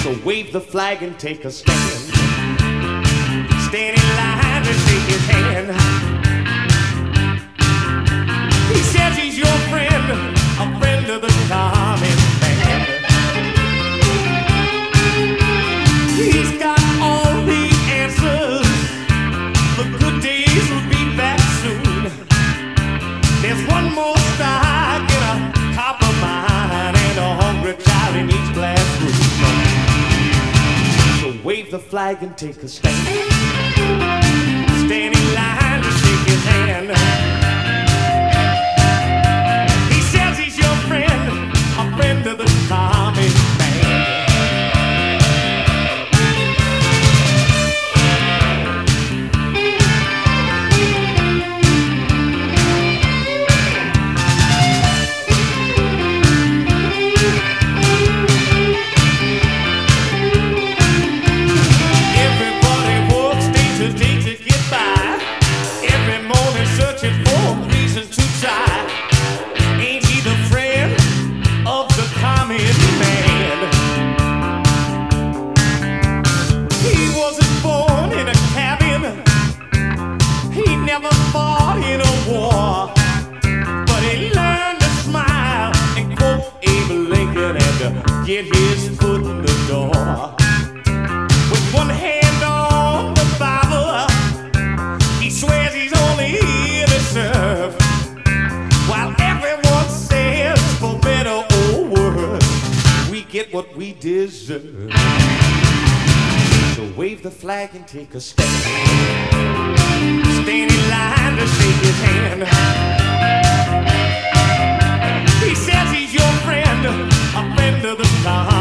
So wave the flag and take a stand. Stand in line and shake his hand. He says he's your friend, a friend of the common man. He's got all the answers. The good days will be back soon. There's one more stock in a copper mine and a hungry child in each glass room. So wave the flag and take a stand. Stand in line to shake his hand. He says he's your friend, a friend of the common man. Get his foot in the door. With one hand on the Bible, he swears he's only here to serve, while everyone says for better or worse, we get what we deserve. So wave the flag and take a stand. Stand in line to shake his hand. He says he's your friend, a friend of the common.